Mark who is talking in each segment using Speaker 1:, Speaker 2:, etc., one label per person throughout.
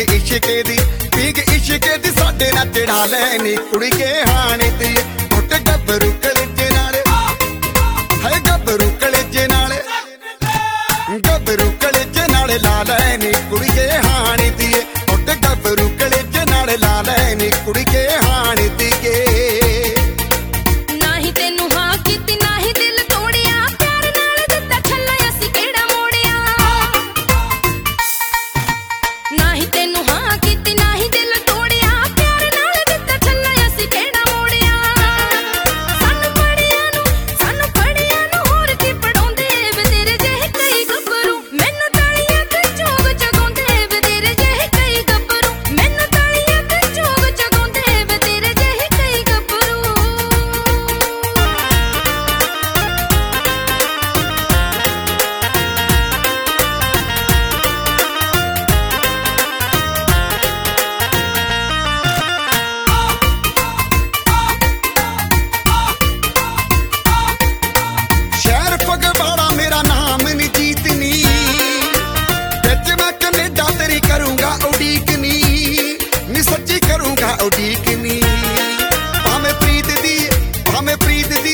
Speaker 1: पीग इश्के दी साडे ना चढ़ा लैनी कुड़ी के हाने दी मुट गबरू कलेजे नाल है गबरू कलेजे नाल ला लैनी कुड़ी के हाने दी मुट गबरू कलेजे नाल ला लैनी कुड़ी के हाने दी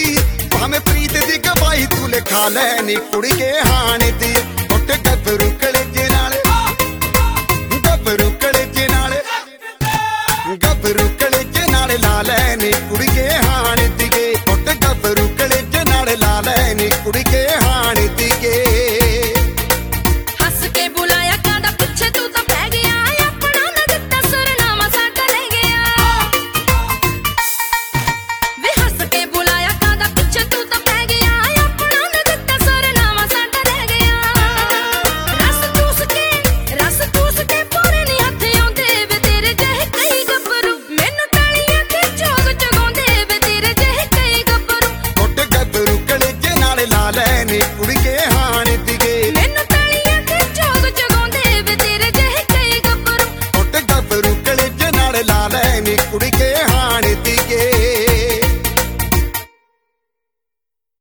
Speaker 1: भावें प्रीत दी गवाही तू लिखा लैनी कुड़ी के हाने दी मुट गबरू